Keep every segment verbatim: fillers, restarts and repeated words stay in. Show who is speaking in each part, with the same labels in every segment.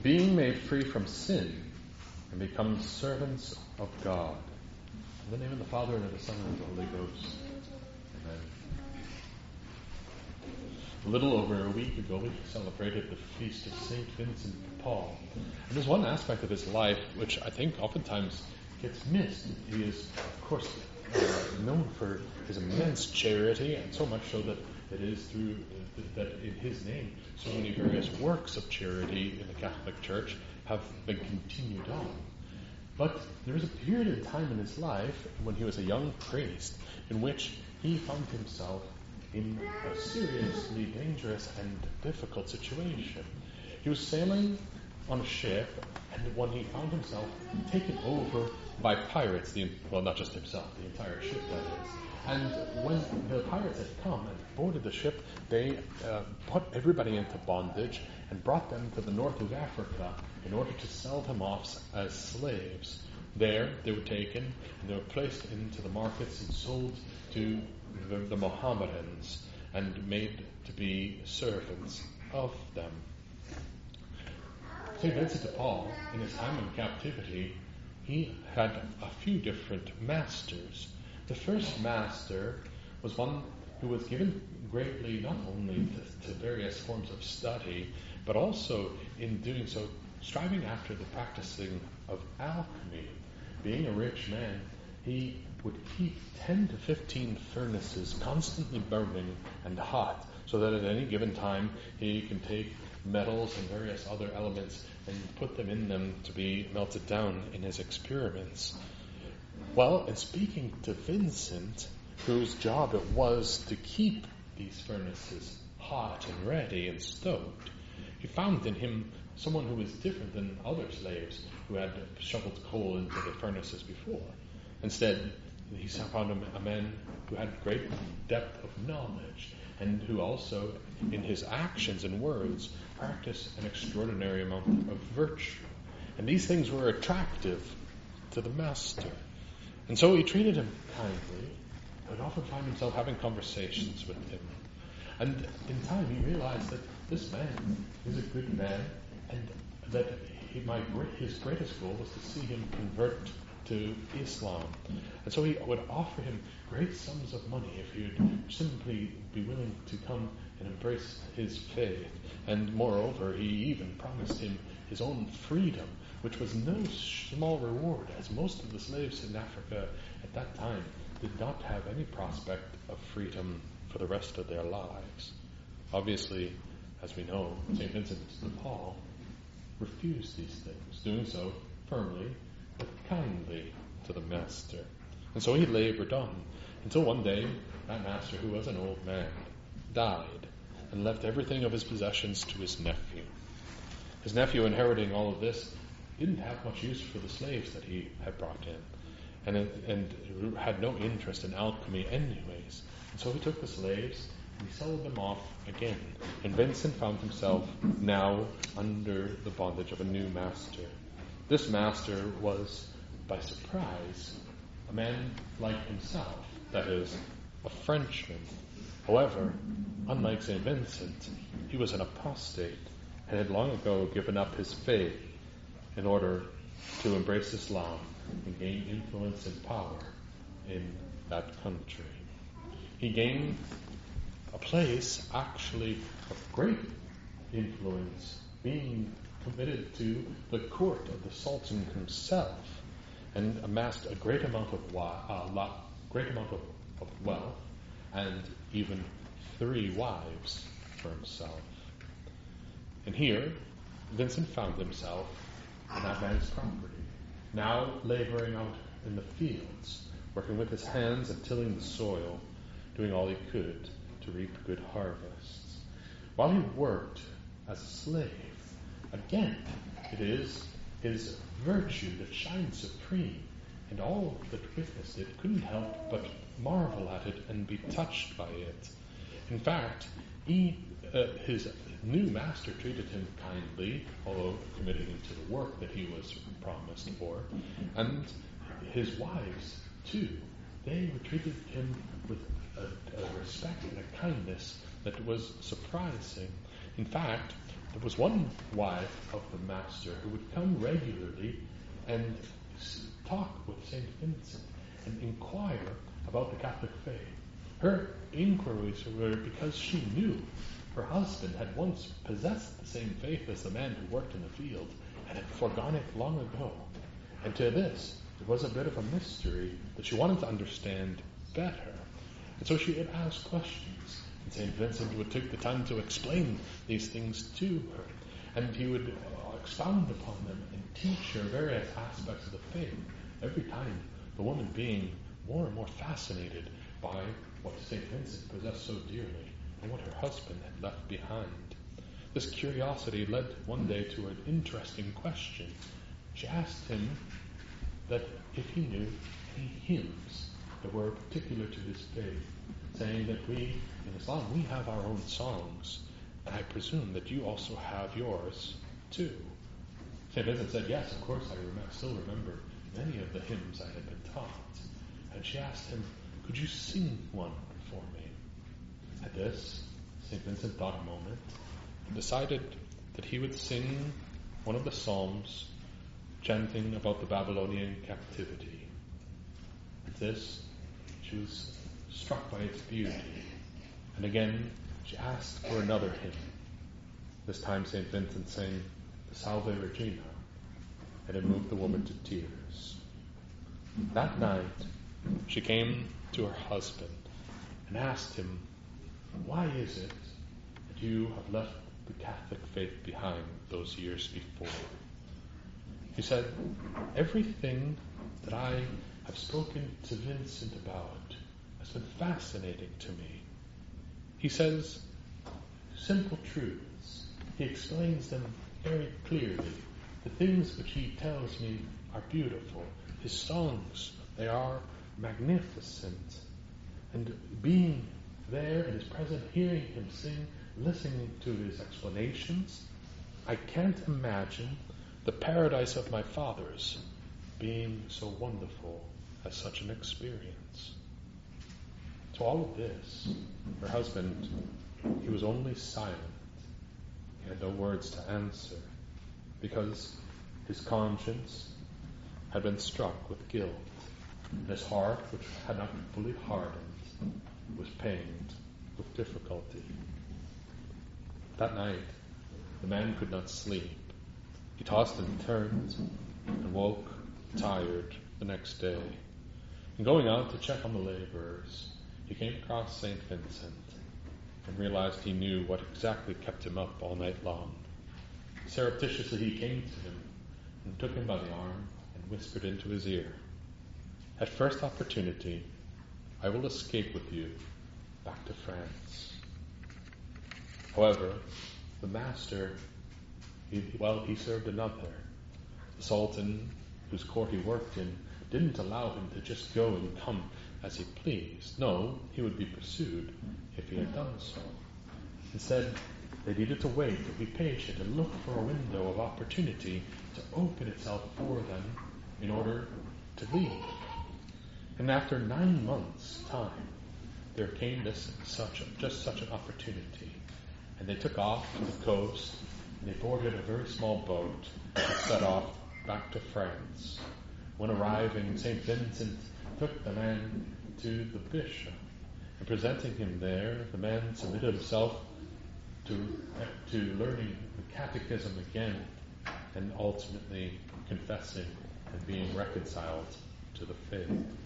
Speaker 1: being made free from sin and become servants of God. In the name of the Father, and of the Son, and of the Holy Ghost. Amen. A little over a week ago, we celebrated the feast of Saint Vincent de Paul. And there's one aspect of his life which I think oftentimes gets missed. He is, of course, uh, known for his immense charity, and so much so that it is through uh, that in his name so many various works of charity in the Catholic Church have been continued on. But there was a period in time in his life when he was a young priest in which he found himself in a seriously dangerous and difficult situation. He was sailing on a ship, and when he found himself taken over by pirates, the, well, not just himself, the entire ship, that is. And when the pirates had come and boarded the ship, they uh, put everybody into bondage and brought them to the north of Africa in order to sell them off as slaves. There, they were taken and they were placed into the markets and sold to the, the Mohammedans and made to be servants of them. Saint Vincent de Paul, in his time in captivity, he had a few different masters. The first master was one who was given greatly not only to, to various forms of study, but also in doing so, striving after the practicing of alchemy. Being a rich man, he would keep ten to fifteen furnaces constantly burning and hot, so that at any given time he can take metals and various other elements and put them in them to be melted down in his experiments. Well, in speaking to Vincent, whose job it was to keep these furnaces hot and ready and stoked, he found in him someone who was different than other slaves who had shoveled coal into the furnaces before. Instead, he found a man who had great depth of knowledge and who also, in his actions and words, practiced an extraordinary amount of virtue. And these things were attractive to the master. And so he treated him kindly, but often found himself having conversations with him. And in time he realized that this man is a good man, and that he, my, his greatest goal was to see him convert to Islam. And so he would offer him great sums of money if he would simply be willing to come and embrace his faith. And moreover, he even promised him his own freedom, which was no small reward, as most of the slaves in Africa at that time did not have any prospect of freedom for the rest of their lives. Obviously, as we know, Saint Vincent de Paul refused these things, doing so firmly but kindly to the master. And so he labored on until one day that master, who was an old man, died and left everything of his possessions to his nephew. His nephew, inheriting all of this, didn't have much use for the slaves that he had brought in, and, and had no interest in alchemy anyways. And so he took the slaves and he sold them off again. And Vincent found himself now under the bondage of a new master. This master was, by surprise, a man like himself, that is, a Frenchman. However, unlike Saint Vincent, he was an apostate and had long ago given up his faith in order to embrace Islam and gain influence and power in that country. He gained a place, actually, of great influence, being committed to the court of the Sultan himself, and amassed a great amount of wa- uh, lot, great amount of, of wealth, and even three wives for himself. And here, Vincent found himself on that man's property, now laboring out in the fields, working with his hands and tilling the soil, doing all he could to reap good harvests. While he worked as a slave, again, it is his virtue that shined supreme, and all that witnessed it couldn't help but marvel at it and be touched by it. In fact, he, uh, his new master treated him kindly, although committing him to the work that he was promised for, and his wives, too. They treated him with a, a respect and a kindness that was surprising. In fact, there was one wife of the master who would come regularly and talk with Saint Vincent and inquire about the Catholic faith. Her inquiries were because she knew her husband had once possessed the same faith as the man who worked in the field and had forgone it long ago. And to this, it was a bit of a mystery that she wanted to understand better. And so she would ask questions, and Saint Vincent would take the time to explain these things to her. And he would expound upon them and teach her various aspects of the faith, every time the woman being more and more fascinated by what Saint Vincent possessed so dearly and what her husband had left behind. This curiosity led one day to an interesting question. She asked him that if he knew any hymns that were particular to his faith, saying that we, in Islam, we have our own songs, and I presume that you also have yours too. Saint Vincent said, yes, of course I remember, still remember many of the hymns I had been taught. And she asked him, could you sing one for me? At this, Saint Vincent thought a moment and decided that he would sing one of the psalms chanting about the Babylonian captivity. At this, she was struck by its beauty. And again, she asked for another hymn. This time Saint Vincent sang the Salve Regina, and it moved the woman to tears. That night, she came to her husband and asked him, why is it that you have left the Catholic faith behind those years before? He said, everything that I have spoken to Vincent about has been fascinating to me. He says simple truths. He explains them very clearly. The things which he tells me are beautiful. His songs, they are magnificent. And being there in his presence, hearing him sing, listening to his explanations, I can't imagine the paradise of my fathers being so wonderful as such an experience. To all of this, her husband, he was only silent. He had no words to answer because his conscience had been struck with guilt, and his heart, which had not fully hardened, was pained with difficulty. That night, the man could not sleep. He tossed and turned and woke tired the next day. And going out to check on the laborers, he came across Saint Vincent and realized he knew what exactly kept him up all night long. Surreptitiously he came to him and took him by the arm and whispered into his ear, at first opportunity, I will escape with you back to France. However, the master, he, well, he served another. The Sultan, whose court he worked in, didn't allow him to just go and come as he pleased. No, he would be pursued if he had done so. Instead, they needed to wait, to be patient, and look for a window of opportunity to open itself for them in order to leave. And after nine months' time, there came this such just such an opportunity. And they took off to the coast, and they boarded a very small boat and set off back to France. When arriving, Saint Vincent took the man to the bishop, and presenting him there, the man submitted himself to, to learning the catechism again, and ultimately confessing and being reconciled to the faith.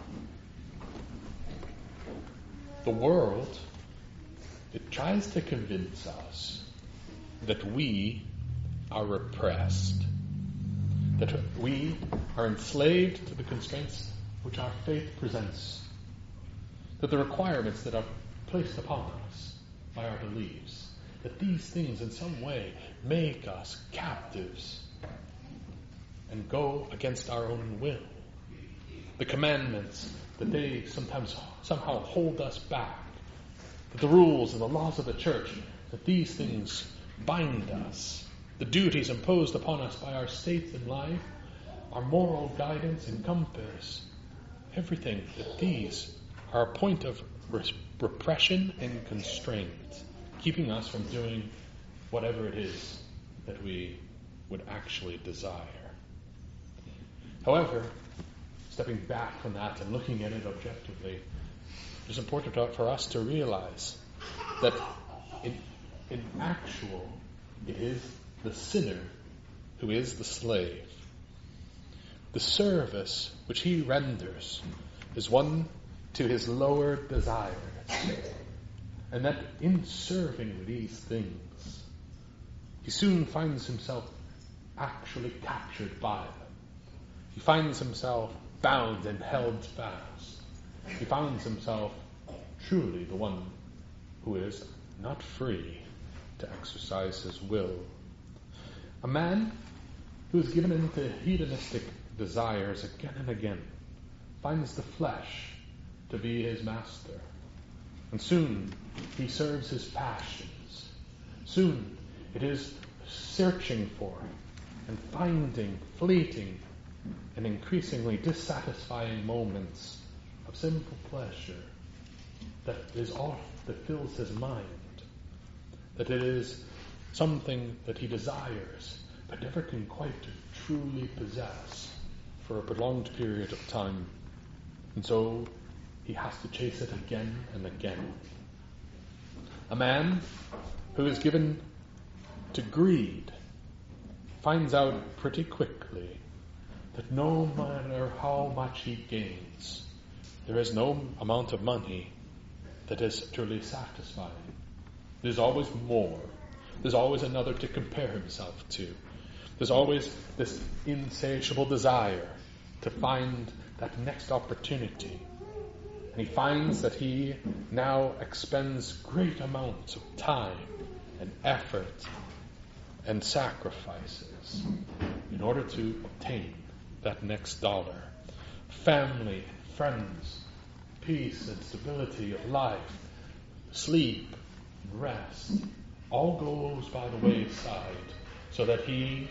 Speaker 1: The world, it tries to convince us that we are repressed, that we are enslaved to the constraints which our faith presents, that the requirements that are placed upon us by our beliefs, that these things in some way make us captives and go against our own will. The commandments, that they sometimes somehow hold us back. That the rules and the laws of the church, that these things bind us. The duties imposed upon us by our state in life, our moral guidance and compass, everything, that these are a point of res- repression and constraint, keeping us from doing whatever it is that we would actually desire. However, stepping back from that and looking at it objectively, it is important for us to realize that in, in actual, it is the sinner who is the slave. The service which he renders is one to his lower desires, and that in serving these things, he soon finds himself actually captured by them. He finds himself bound and held fast. He finds himself truly the one who is not free to exercise his will. A man who is given into hedonistic desires again and again finds the flesh to be his master. And soon he serves his passions. Soon it is searching for and finding fleeting and increasingly dissatisfying moments of sinful pleasure that is all that fills his mind. That it is something that he desires but never can quite truly possess for a prolonged period of time. And so he has to chase it again and again. A man who is given to greed finds out pretty quickly that no matter how much he gains, there is no amount of money that is truly satisfying. There's always more. There's always another to compare himself to. There's always this insatiable desire to find that next opportunity. And he finds that he now expends great amounts of time and effort and sacrifices in order to obtain that next dollar. Family, friends, peace and stability of life, sleep, and rest, all goes by the wayside so that he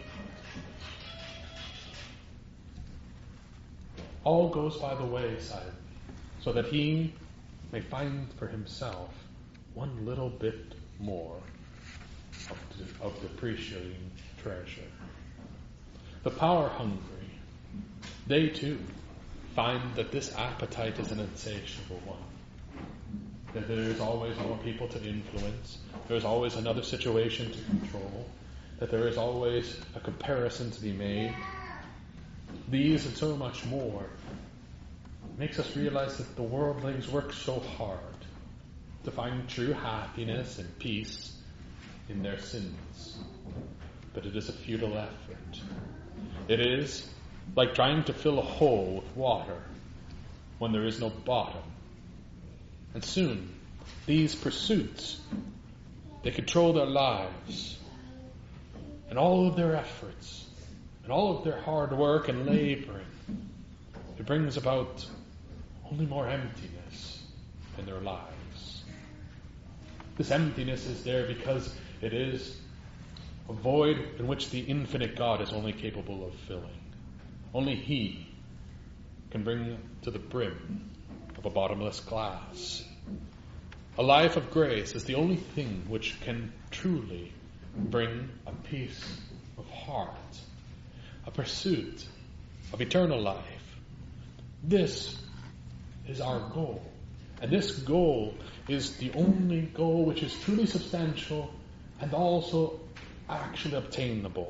Speaker 1: all goes by the wayside so that he may find for himself one little bit more of, de- of depreciating treasure. The power hungry, they too find that this appetite is an insatiable one. That there is always more people to influence, there is always another situation to control, that there is always a comparison to be made. These and so much more makes us realize that the worldlings work so hard to find true happiness and peace in their sins. But it is a futile effort. It is like trying to fill a hole with water when there is no bottom. And soon, these pursuits, they control their lives and all of their efforts and all of their hard work and laboring. It brings about only more emptiness in their lives. This emptiness is there because it is a void in which the infinite God is only capable of filling. Only He can bring to the brim of a bottomless glass. A life of grace is the only thing which can truly bring a peace of heart, a pursuit of eternal life. This is our goal. And this goal is the only goal which is truly substantial and also actually obtainable.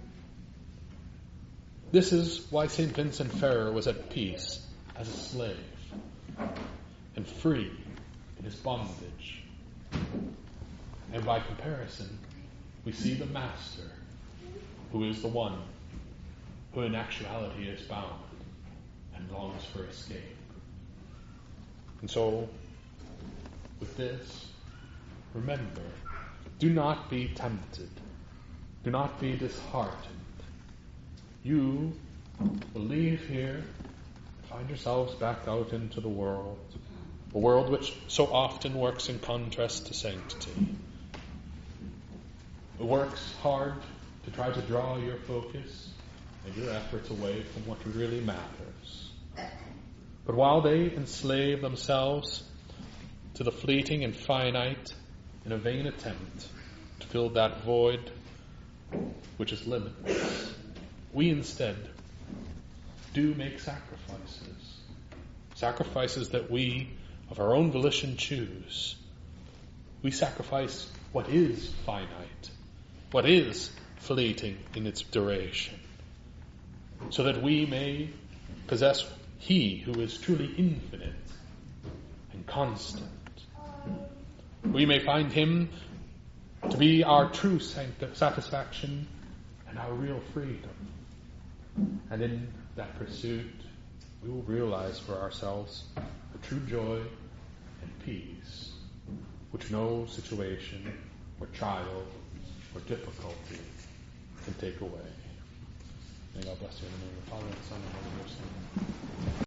Speaker 1: This is why Saint Vincent Ferrer was at peace as a slave and free in his bondage. And by comparison, we see the Master, who is the one who in actuality is bound and longs for escape. And so, with this, remember, do not be tempted. Do not be disheartened. You will leave here, find yourselves back out into the world, a world which so often works in contrast to sanctity. It works hard to try to draw your focus and your efforts away from what really matters. But while they enslave themselves to the fleeting and finite in a vain attempt to fill that void, which is limitless, we instead do make sacrifices. Sacrifices that we, of our own volition, choose. We sacrifice what is finite, what is fleeting in its duration, so that we may possess He who is truly infinite and constant. We may find Him to be our true satisfaction and our real freedom. And in that pursuit, we will realize for ourselves a true joy and peace, which no situation or trial or difficulty can take away. May God bless you in the name of the Father, and the Son, and the Holy Spirit.